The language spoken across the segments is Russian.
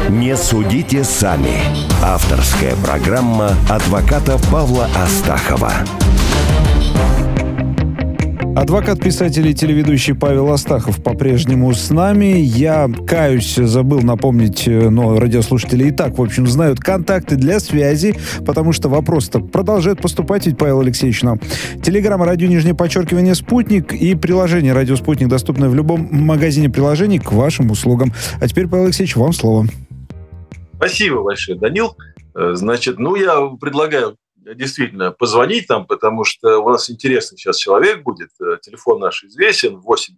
Не судите сами. Авторская программа адвоката Павла Астахова. Адвокат, писатель и телеведущий Павел Астахов по-прежнему с нами. Я, каюсь, забыл напомнить, но радиослушатели и так, в общем, знают контакты для связи, потому что вопрос-то продолжает поступать, ведь Павел Алексеевич нам. Телеграм, радио, _ «Спутник» и приложение «Радио Спутник», доступное в любом магазине приложений к вашим услугам. А теперь, Павел Алексеевич, вам слово. Спасибо большое, Данил. Значит, я предлагаю действительно позвонить нам, потому что у нас интересный сейчас человек будет. Телефон наш известен,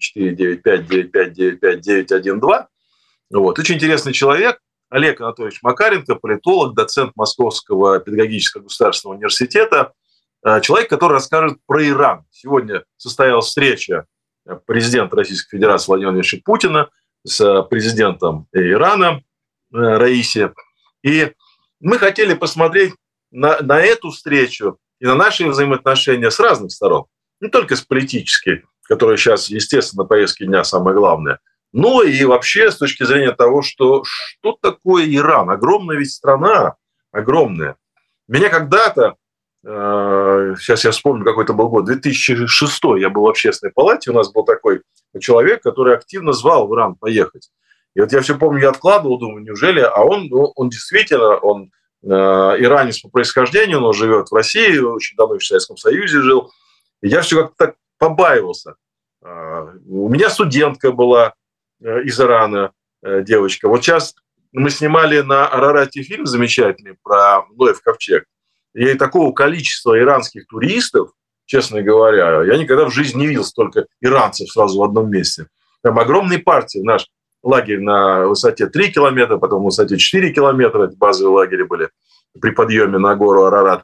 8495-9595-912. Очень интересный человек. Олег Анатольевич Макаренко, политолог, доцент Московского педагогического государственного университета. Человек, который расскажет про Иран. Сегодня состоялась встреча президента Российской Федерации Владимира Владимировича Путина с президентом Ирана Раиси. И мы хотели посмотреть на эту встречу и на наши взаимоотношения с разных сторон. Не только с политической, которая сейчас, естественно, на повестке дня самое главное, но и вообще с точки зрения того, что такое Иран. Огромная ведь страна, огромная. Меня когда-то, сейчас я вспомню, какой это был год, 2006, я был в общественной палате, у нас был такой человек, который активно звал в Иран поехать. И я все помню, я откладывал, думаю, неужели, а он действительно, он иранец по происхождению, но живет в России, очень давно в Советском Союзе жил. И я все как-то так побаивался. У меня студентка была из Ирана, девочка. Вот сейчас мы снимали на Арарате фильм замечательный про Ноев ковчег. И такого количества иранских туристов, честно говоря, я никогда в жизни не видел столько иранцев сразу в одном месте. Там огромные партии. Наш лагерь на высоте 3 километра, потом на высоте 4 километра. Это базовые лагеря были при подъеме на гору Арарат.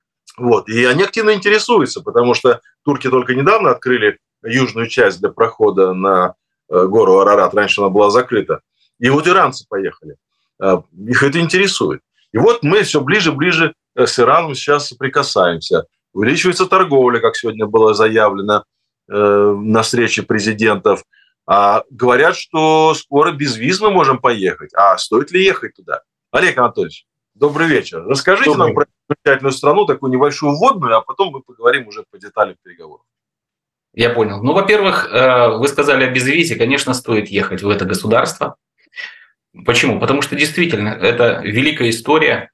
И они активно интересуются, потому что турки только недавно открыли южную часть для прохода на гору Арарат. Раньше она была закрыта. И иранцы поехали. Их это интересует. И мы все ближе с Ираном сейчас соприкасаемся. Увеличивается торговля, как сегодня было заявлено на встрече президентов. Говорят, что скоро без виз мы можем поехать. А стоит ли ехать туда? Олег Анатольевич, добрый вечер. Расскажите нам про замечательную страну, такую небольшую вводную, а потом мы поговорим уже по деталям переговоров. Я понял. Во-первых, вы сказали о безвизе. Конечно, стоит ехать в это государство. Почему? Потому что действительно это великая история,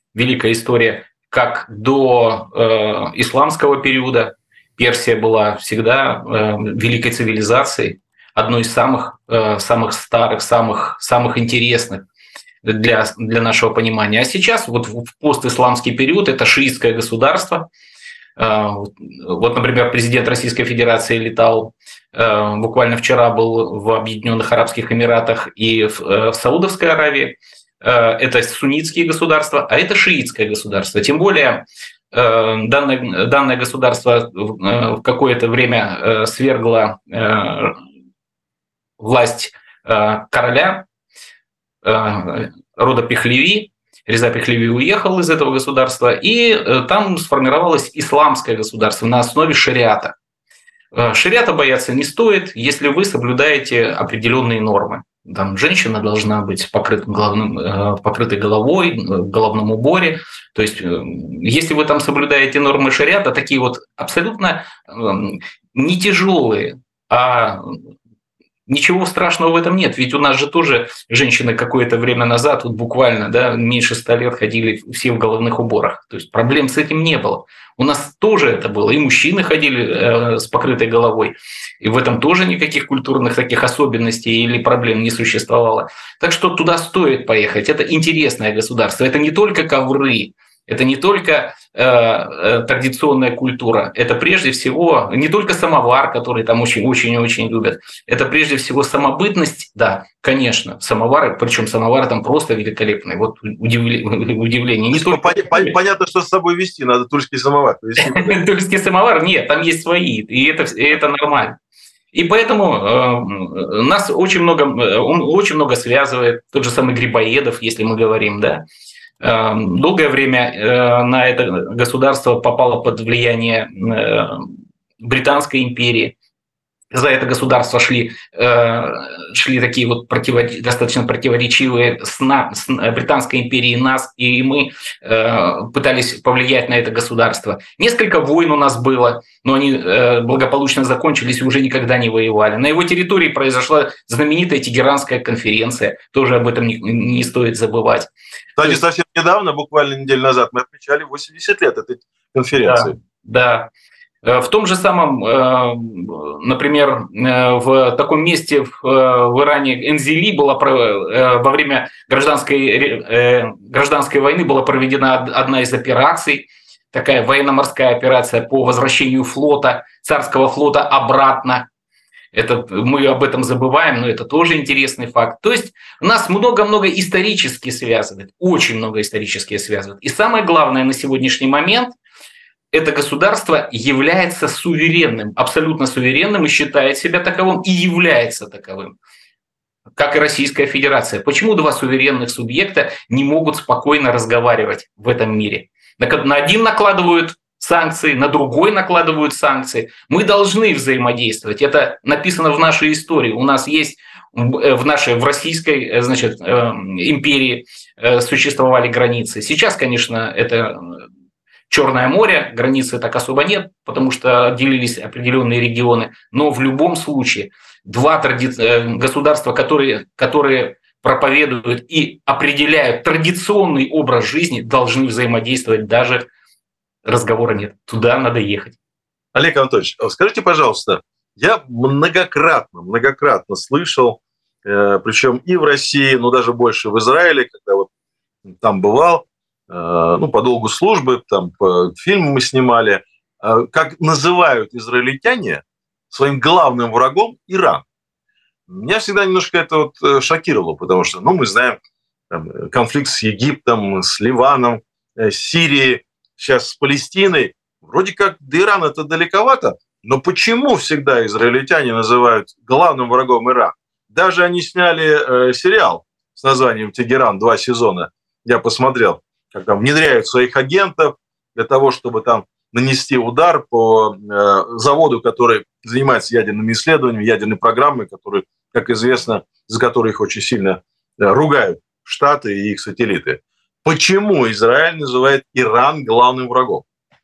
как до исламского периода. Персия была всегда великой цивилизацией, одной из самых старых, самых интересных для нашего понимания. А сейчас, в постисламский период, это шиитское государство. Например, президент Российской Федерации летал, буквально вчера был в Объединенных Арабских Эмиратах и в Саудовской Аравии. Это суннитские государства, а это шиитское государство. Тем более данное государство в какое-то время свергло власть короля рода Пехлеви. Реза Пехлеви уехал из этого государства, и там сформировалось исламское государство на основе шариата. Шариата бояться не стоит, если вы соблюдаете определенные нормы. Там женщина должна быть покрытой головой, в головном уборе. То есть, если вы там соблюдаете нормы шариата, такие абсолютно не тяжелые, а ничего страшного в этом нет, ведь у нас же тоже женщины какое-то время назад, буквально, меньше 100 лет ходили все в головных уборах. То есть проблем с этим не было. У нас тоже это было, и мужчины ходили с покрытой головой, и в этом тоже никаких культурных таких особенностей или проблем не существовало. Так что туда стоит поехать. Это интересное государство, это не только ковры, это не только традиционная культура, это прежде всего не только самовар, который там очень-очень любят, это прежде всего самобытность, да, конечно, самовары, причем самовары там просто великолепные, удивление. Не только... Понятно, что с собой везти, надо тульский самовар. Тульский самовар, нет, там есть свои, и это нормально. И поэтому нас очень много связывает, тот же самый Грибоедов, если мы говорим, да. Долгое время на это государство попало под влияние Британской империи. за это государство шли такие вот достаточно противоречивые с Британской империей нас, и мы пытались повлиять на это государство. Несколько войн у нас было, но они благополучно закончились и уже никогда не воевали. На его территории произошла знаменитая Тегеранская конференция, тоже об этом не стоит забывать. Кстати, совсем недавно, буквально неделю назад, мы отмечали 80 лет этой конференции. Да. В том же самом, например, в таком месте в Иране, Энзели, во время гражданской войны была проведена одна из операций, такая военно-морская операция по возвращению царского флота обратно. Мы об этом забываем, но это тоже интересный факт. То есть нас много-много исторически связывает, очень много исторически связывает. И самое главное на сегодняшний момент – это государство является суверенным, абсолютно суверенным и считает себя таковым, и является таковым, как и Российская Федерация. Почему два суверенных субъекта не могут спокойно разговаривать в этом мире? На один накладывают санкции, на другой накладывают санкции. Мы должны взаимодействовать. Это написано в нашей истории. У нас есть в Российской, империи существовали границы. Сейчас, конечно, это Черное море, границы так особо нет, потому что отделились определенные регионы. Но в любом случае два государства, которые проповедуют и определяют традиционный образ жизни, должны взаимодействовать, даже разговора нет. Туда надо ехать. Олег Анатольевич, скажите, пожалуйста, я многократно слышал, причем и в России, но даже больше в Израиле, когда вот там бывал, по долгу службы, там фильмы мы снимали, как называют израильтяне своим главным врагом Иран. Меня всегда немножко это вот шокировало, потому что, мы знаем конфликт с Египтом, с Ливаном, с Сирией, сейчас с Палестиной. Вроде как до Ирана это далековато, но почему всегда израильтяне называют главным врагом Иран? Даже они сняли сериал с названием «Тегеран», 2 сезона, я посмотрел, как там внедряют своих агентов для того, чтобы там нанести удар по заводу, который занимается ядерными исследованиями, ядерной программой, который, как известно, за которой их очень сильно ругают Штаты и их сателлиты. Почему Израиль называет Иран главным врагом?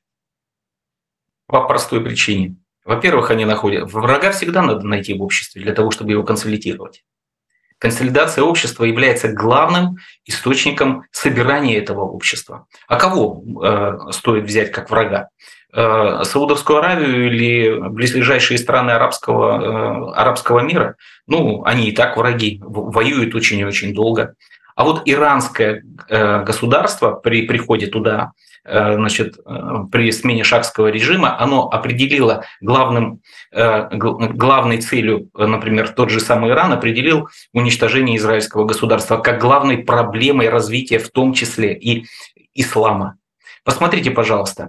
По простой причине. Во-первых, врага всегда надо найти в обществе для того, чтобы его консолидировать. Консолидация общества является главным источником собирания этого общества. А кого стоит взять как врага? Саудовскую Аравию или близлежащие страны арабского мира? Они и так враги, воюют очень и очень долго. А вот иранское государство при приходе туда, при смене шахского режима, оно определило главной целью, например, тот же самый Иран определил уничтожение израильского государства как главной проблемой развития, в том числе и ислама. Посмотрите, пожалуйста,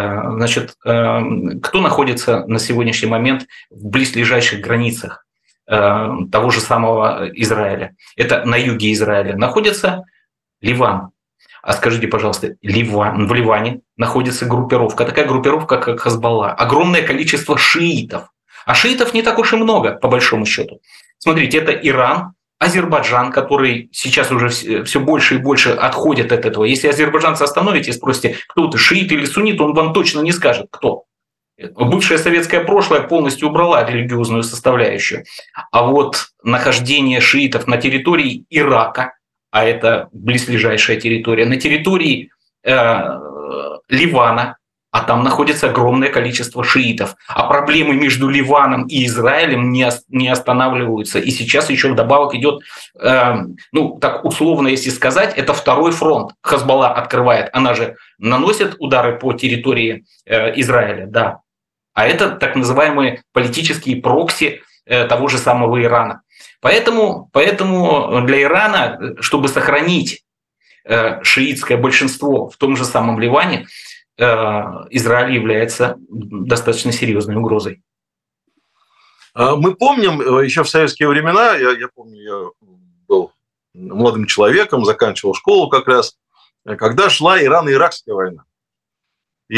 кто находится на сегодняшний момент в близлежащих границах того же самого Израиля. Это на юге Израиля находится Ливан. А скажите, пожалуйста, в Ливане находится группировка, такая группировка, как Хезболла. Огромное количество шиитов. А шиитов не так уж и много, по большому счету. Смотрите, это Иран, Азербайджан, который сейчас уже все больше и больше отходит от этого. Если азербайджанца остановите и спросите, кто ты, шиит или суннит, он вам точно не скажет, кто. Бывшее советское прошлое полностью убрала религиозную составляющую. А вот нахождение шиитов на территории Ирака, а это близлежащая территория, на территории Ливана, а там находится огромное количество шиитов. А проблемы между Ливаном и Израилем не останавливаются. И сейчас еще вдобавок идет, так условно если сказать, это второй фронт. Хезболла открывает, она же наносит удары по территории Израиля, да. А это так называемые политические прокси того же самого Ирана. Поэтому для Ирана, чтобы сохранить шиитское большинство в том же самом Ливане, Израиль является достаточно серьезной угрозой. Мы помним еще в советские времена, я помню, я был молодым человеком, заканчивал школу как раз, когда шла Ирано-Иракская война. И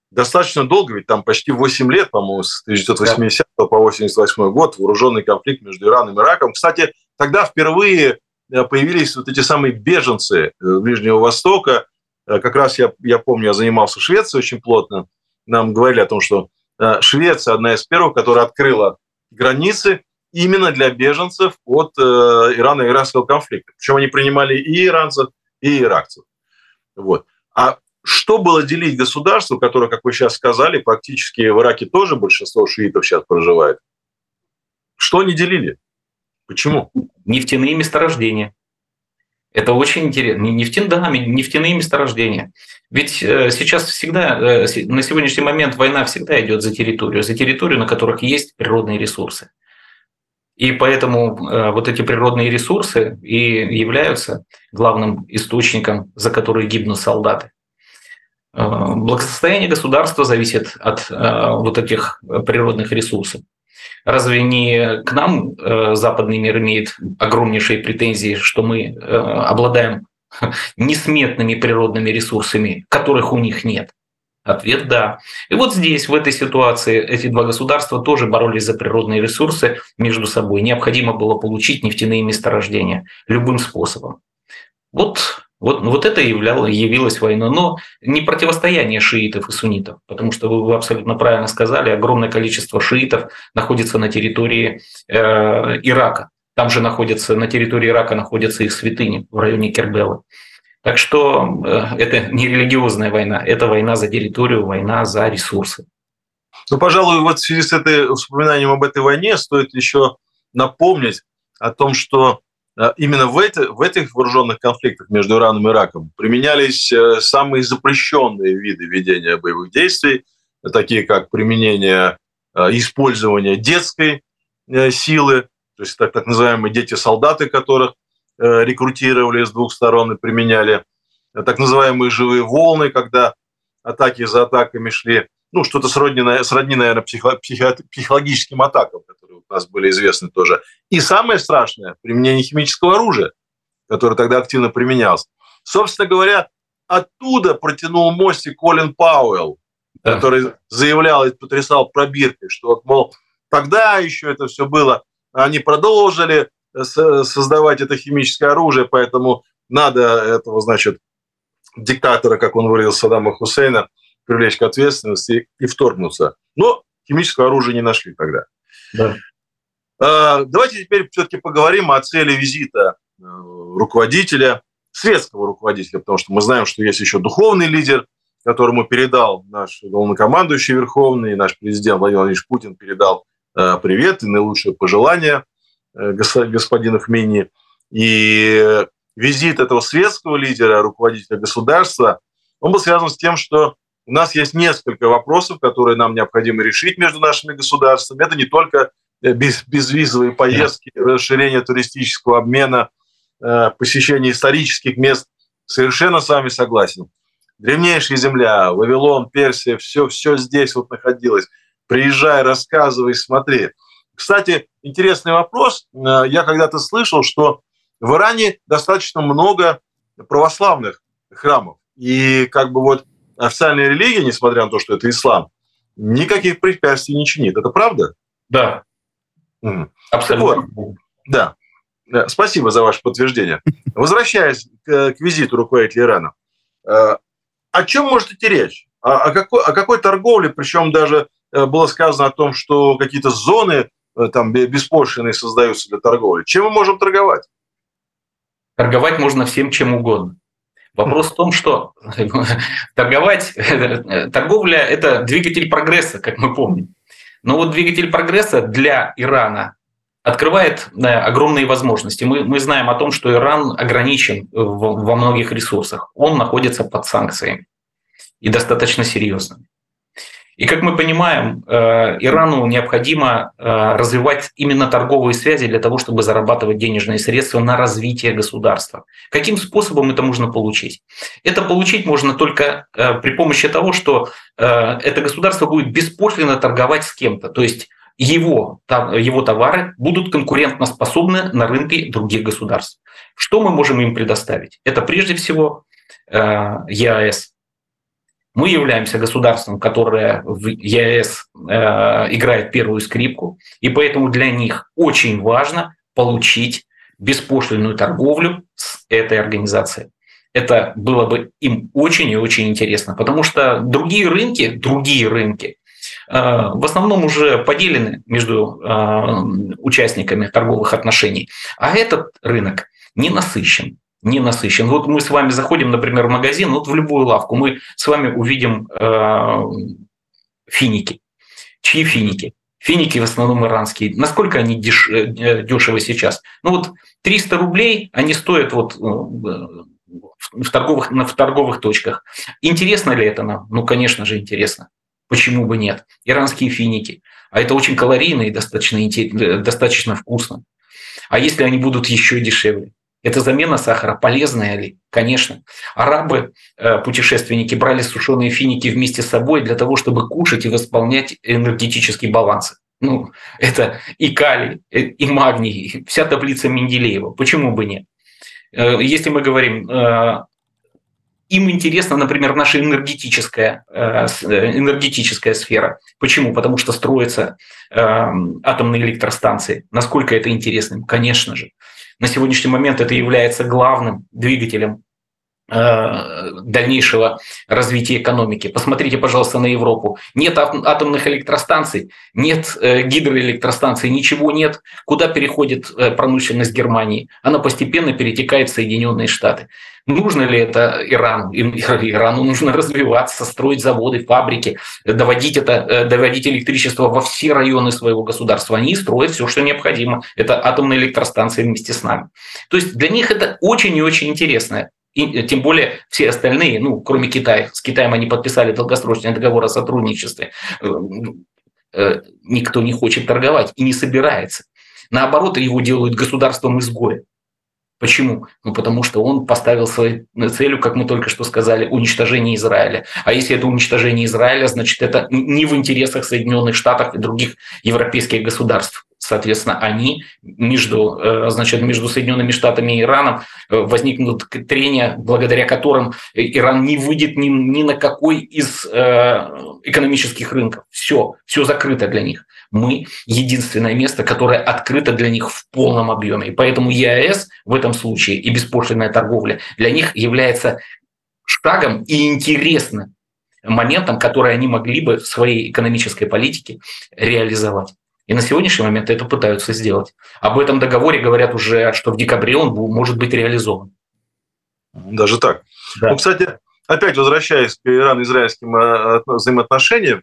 достаточно долго, ведь там почти 8 лет, по-моему, с 1980 по 1988 год вооруженный конфликт между Ираном и Ираком. Кстати, тогда впервые появились вот эти самые беженцы Ближнего Востока. Как раз я помню, я занимался в Швеции очень плотно. Нам говорили о том, что Швеция одна из первых, которая открыла границы именно для беженцев от Ирана и иракского конфликта. Причем они принимали и иранцев, и иракцев. Вот. А что было делить государство, которое, как вы сейчас сказали, практически в Ираке тоже большинство шиитов сейчас проживает? Что они делили? Почему? Нефтяные месторождения. Это очень интересно. Нефтяные месторождения. Ведь сейчас всегда, на сегодняшний момент война всегда идет за территорию, на которых есть природные ресурсы. И поэтому вот эти природные ресурсы и являются главным источником, за который гибнут солдаты. Благосостояние государства зависит от вот этих природных ресурсов. Разве не к нам западный мир имеет огромнейшие претензии, что мы обладаем несметными природными ресурсами, которых у них нет? Ответ – да. И вот здесь, в этой ситуации, эти два государства тоже боролись за природные ресурсы между собой. Необходимо было получить нефтяные месторождения любым способом. Вот это явилось войной, но не противостояние шиитов и суннитов, потому что вы абсолютно правильно сказали, огромное количество шиитов находится на территории Ирака. Там же на территории Ирака находятся их святыни в районе Кербелы. Так что это не религиозная война, это война за территорию, война за ресурсы. Ну, пожалуй, вот в связи с вспоминанием об этой войне стоит еще напомнить о том, что именно в этих вооруженных конфликтах между Ираном и Ираком применялись самые запрещенные виды ведения боевых действий, такие как применение, использование детской силы, то есть так называемые дети-солдаты, которых рекрутировали с двух сторон и применяли, так называемые живые волны, когда атаки за атаками шли, ну, что-то сродни, наверное, психологическим атакам, которые у нас были известны тоже. И самое страшное – применение химического оружия, которое тогда активно применялось. Собственно говоря, оттуда протянул мостик Колин Пауэлл, который заявлял и потрясал пробиркой, что, вот, мол, тогда еще это все было, они продолжили создавать это химическое оружие, поэтому надо этого, значит, диктатора, как он говорил, Саддама Хусейна, привлечь к ответственности и вторгнуться. Но химического оружия не нашли тогда. Да. Давайте теперь все-таки поговорим о цели визита руководителя, светского руководителя, потому что мы знаем, что есть еще духовный лидер, которому передал наш главнокомандующий верховный, наш президент Владимир Владимирович Путин передал привет и наилучшие пожелания господину Хмейни. И визит этого светского лидера, руководителя государства, он был связан с тем, что у нас есть несколько вопросов, которые нам необходимо решить между нашими государствами. Это не только безвизовые поездки, расширение туристического обмена, посещение исторических мест. Совершенно с вами согласен. Древнейшая земля, Вавилон, Персия, все здесь вот находилось. Приезжай, рассказывай, смотри. Кстати, интересный вопрос. Я когда-то слышал, что в Иране достаточно много православных храмов. И как бы вот официальная религия, несмотря на то, что это ислам, никаких препятствий не чинит. Это правда? Да. Абсолютно. Вот. Да. Спасибо за ваше подтверждение. Возвращаясь к визиту руководителя Ирана, о чем может идти речь? О какой торговле? Причем даже было сказано о том, что какие-то зоны там беспошлиные создаются для торговли. Чем мы можем торговать? Торговать можно всем, чем угодно. Вопрос в том, что торговля – это двигатель прогресса, как мы помним. Но вот двигатель прогресса для Ирана открывает огромные возможности. Мы знаем о том, что Иран ограничен во многих ресурсах. Он находится под санкциями и достаточно серьезными. И, как мы понимаем, Ирану необходимо развивать именно торговые связи для того, чтобы зарабатывать денежные средства на развитие государства. Каким способом это можно получить? Это получить можно только при помощи того, что это государство будет беспошлинно торговать с кем-то. То есть его товары будут конкурентоспособны на рынке других государств. Что мы можем им предоставить? Это прежде всего ЕАЭС. Мы являемся государством, которое в ЕАЭС играет первую скрипку, и поэтому для них очень важно получить беспошлинную торговлю с этой организацией. Это было бы им очень и очень интересно, потому что другие рынки в основном уже поделены между участниками торговых отношений, а этот рынок не насыщен. Вот мы с вами заходим, например, в магазин, вот в любую лавку, мы с вами увидим финики. Чьи финики? Финики в основном иранские. Насколько они дешевы сейчас? 300 рублей они стоят в торговых точках. Интересно ли это нам? Конечно же, интересно. Почему бы нет? Иранские финики. А это очень калорийно и достаточно вкусно. А если они будут еще дешевле? Это замена сахара. Полезная ли? Конечно. Арабы, путешественники, брали сушеные финики вместе с собой для того, чтобы кушать и восполнять энергетический баланс. Это и калий, и магний, вся таблица Менделеева. Почему бы нет? Если мы говорим, им интересна, например, наша энергетическая сфера. Почему? Потому что строятся атомные электростанции. Насколько это интересно им? Конечно же. На сегодняшний момент это является главным двигателем дальнейшего развития экономики. Посмотрите, пожалуйста, на Европу. Нет атомных электростанций, нет гидроэлектростанций, ничего нет. Куда переходит промышленность Германии? Она постепенно перетекает в Соединенные Штаты. Нужно ли это Ирану? Ирану нужно развиваться, строить заводы, фабрики, доводить электричество во все районы своего государства. Они строят все, что необходимо. Это атомные электростанции вместе с нами. То есть для них это очень и очень интересно. И тем более все остальные, кроме Китая, с Китаем они подписали долгосрочный договор о сотрудничестве, никто не хочет торговать и не собирается. Наоборот, его делают государством-изгоем. Почему? Потому что он поставил своей целью, как мы только что сказали, уничтожение Израиля. А если это уничтожение Израиля, значит, это не в интересах Соединенных Штатов и других европейских государств. Соответственно, между Соединенными Штатами и Ираном возникнут трения, благодаря которым Иран не выйдет ни на какой из экономических рынков. Все закрыто для них. Мы единственное место, которое открыто для них в полном объеме. И поэтому ЕАЭС в этом случае и беспошлинная торговля для них является шагом и интересным моментом, который они могли бы в своей экономической политике реализовать. И на сегодняшний момент это пытаются сделать. Об этом договоре говорят уже, что в декабре он может быть реализован. Даже так. Да. Кстати, опять возвращаясь к ирано-израильским взаимоотношениям,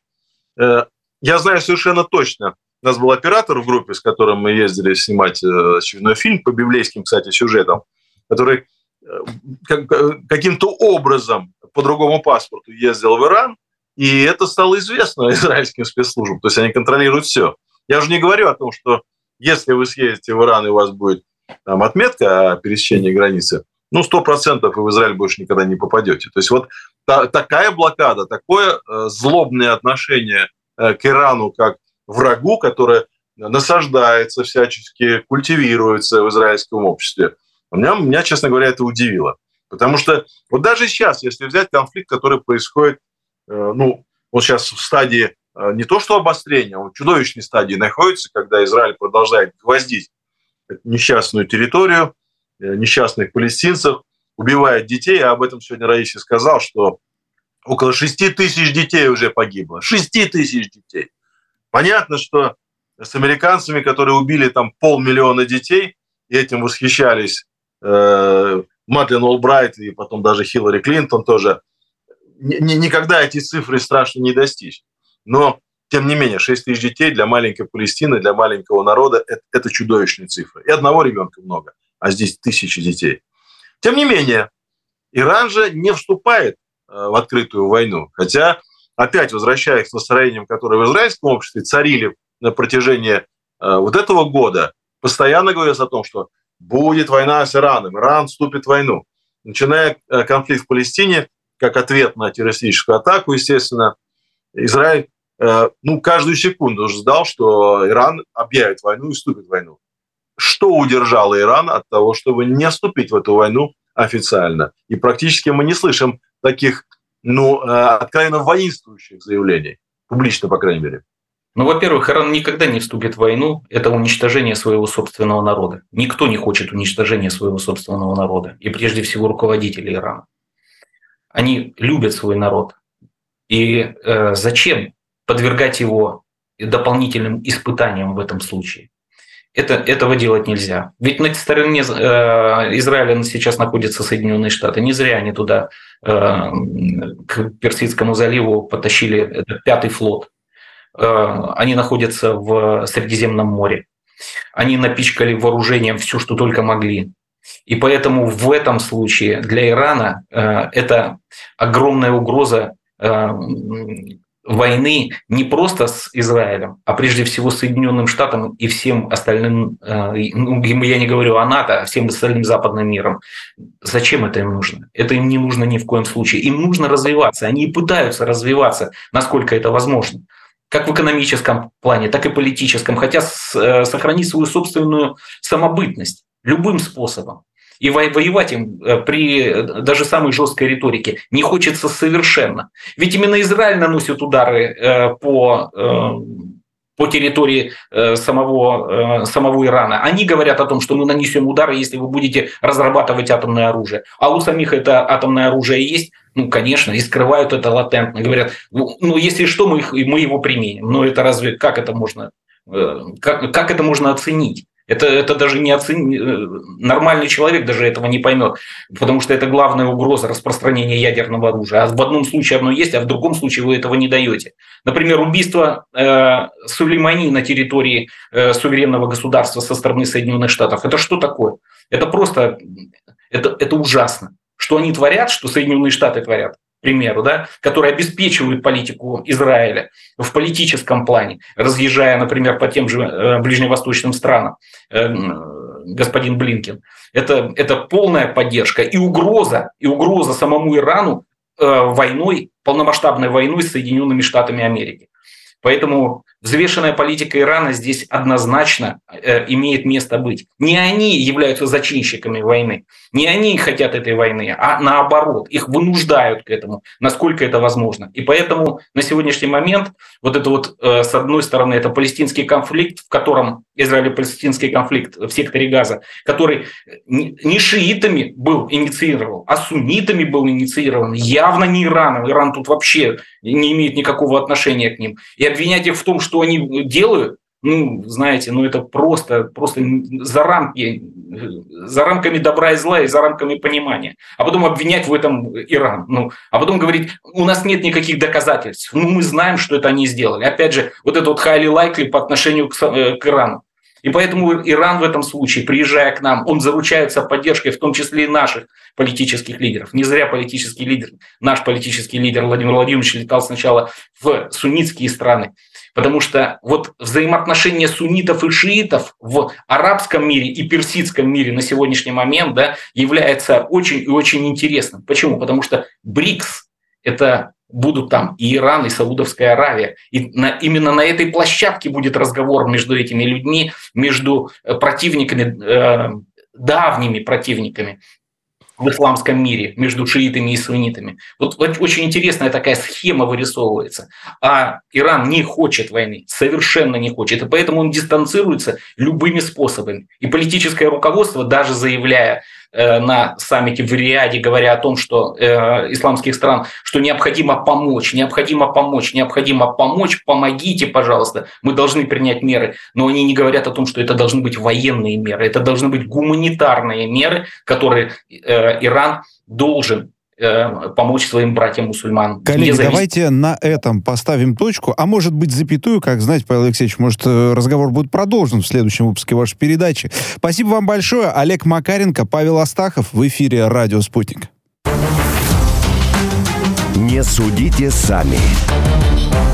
я знаю совершенно точно, у нас был оператор в группе, с которым мы ездили снимать очередной фильм по библейским, кстати, сюжетам, который каким-то образом по другому паспорту ездил в Иран, и это стало известно израильским спецслужбам, то есть они контролируют все. Я уже не говорю о том, что если вы съездите в Иран, и у вас будет там отметка о пересечении границы, 100% вы в Израиль больше никогда не попадете. То есть такая блокада, такое злобное отношение к Ирану как врагу, которое насаждается всячески, культивируется в израильском обществе, меня, честно говоря, это удивило. Потому что даже сейчас, если взять конфликт, который происходит, он сейчас в стадии не то что обострения, он в чудовищной стадии находится, когда Израиль продолжает гвоздить несчастную территорию, несчастных палестинцев, убивает детей. Я об этом сегодня Раисе сказал, что около 6 тысяч детей уже погибло. 6 тысяч детей. Понятно, что с американцами, которые убили там 500 000 детей, и этим восхищались Мадлен Олбрайт и потом даже Хиллари Клинтон тоже, никогда эти цифры страшно не достичь. Но, тем не менее, 6 тысяч детей для маленькой Палестины, для маленького народа – это чудовищные цифры. И одного ребенка много, а здесь тысячи детей. Тем не менее, Иран же не вступает в открытую войну. Хотя, опять возвращаясь к настроениям, которые в израильском обществе царили на протяжении этого года, постоянно говорилось о том, что будет война с Ираном, Иран вступит в войну. Начиная конфликт в Палестине, как ответ на террористическую атаку, естественно, Израиль каждую секунду ждал, что Иран объявит войну и вступит в войну. Что удержало Иран от того, чтобы не вступить в эту войну официально? И практически мы не слышим таких откровенно воинствующих заявлений. Публично, по крайней мере. Во-первых, Иран никогда не вступит в войну. Это уничтожение своего собственного народа. Никто не хочет уничтожения своего собственного народа. И прежде всего руководители Ирана. Они любят свой народ. И зачем подвергать его дополнительным испытаниям в этом случае? Этого делать нельзя. Ведь на стороне Израиля сейчас находятся Соединенные Штаты. Не зря они туда, к Персидскому заливу, потащили 5-й флот. Они находятся в Средиземном море. Они напичкали вооружением все, что только могли. И поэтому в этом случае для Ирана это огромная угроза войны не просто с Израилем, а прежде всего с Соединенным Штатом и всем остальным, я не говорю о НАТО, а всем остальным западным миром. Зачем это им нужно? Это им не нужно ни в коем случае. Им нужно развиваться. Они и пытаются развиваться, насколько это возможно. Как в экономическом плане, так и политическом. Хотя сохранить свою собственную самобытность любым способом. И воевать им при даже самой жесткой риторике не хочется совершенно. Ведь именно Израиль наносит удары по территории самого Ирана. Они говорят о том, что мы нанесем удары, если вы будете разрабатывать атомное оружие. А у самих это атомное оружие есть? Конечно, и скрывают это латентно. Говорят, если что, мы его применим. Но это разве, как это можно оценить? Это даже не нормальный человек даже этого не поймет, потому что это главная угроза распространения ядерного оружия. А в одном случае оно есть, а в другом случае вы этого не даете. Например, убийство Сулеймани на территории суверенного государства со стороны Соединенных Штатов. Это что такое? Это просто, это ужасно. Что они творят, что Соединенные Штаты творят, к примеру, которые обеспечивают политику Израиля в политическом плане, разъезжая, например, по тем же ближневосточным странам, господин Блинкен. Это полная поддержка и угроза самому Ирану войной, полномасштабной войной с Соединенными Штатами Америки. Поэтому взвешенная политика Ирана здесь однозначно имеет место быть. Не они являются зачинщиками войны, не они хотят этой войны, а наоборот, их вынуждают к этому, насколько это возможно. И поэтому на сегодняшний момент с одной стороны, это палестинский конфликт, в котором Израиль-палестинский конфликт в секторе Газа, который не шиитами был инициирован, а суннитами был инициирован, явно не Ираном. Иран тут вообще не имеет никакого отношения к ним. И обвинять их в том, что они делают, это просто за рамками добра и зла и за рамками понимания. А потом обвинять в этом Иран. А потом говорить, у нас нет никаких доказательств. Мы знаем, что это они сделали. Опять же, highly likely по отношению к Ирану. И поэтому Иран в этом случае, приезжая к нам, он заручается поддержкой, в том числе и наших политических лидеров. Не зря наш политический лидер Владимир Владимирович летал сначала в суннитские страны. Потому что взаимоотношения суннитов и шиитов в арабском мире и персидском мире на сегодняшний момент является очень и очень интересным. Почему? Потому что БРИКС – это будут там и Иран, и Саудовская Аравия. И именно на этой площадке будет разговор между этими людьми, между противниками, давними противниками в исламском мире, между шиитами и суннитами. Очень интересная такая схема вырисовывается. А Иран не хочет войны, совершенно не хочет. И поэтому он дистанцируется любыми способами. И политическое руководство, даже заявляя на саммите в Риаде, говоря о том, что исламских стран, что необходимо помочь, помогите, пожалуйста, мы должны принять меры. Но они не говорят о том, что это должны быть военные меры, это должны быть гуманитарные меры, которые Иран должен помочь своим братьям-мусульманам. Коллеги, давайте на этом поставим точку, а может быть запятую, как знаете, Павел Алексеевич, может разговор будет продолжен в следующем выпуске вашей передачи. Спасибо вам большое. Олег Макаренко, Павел Астахов в эфире «Радио Спутник». Не судите сами.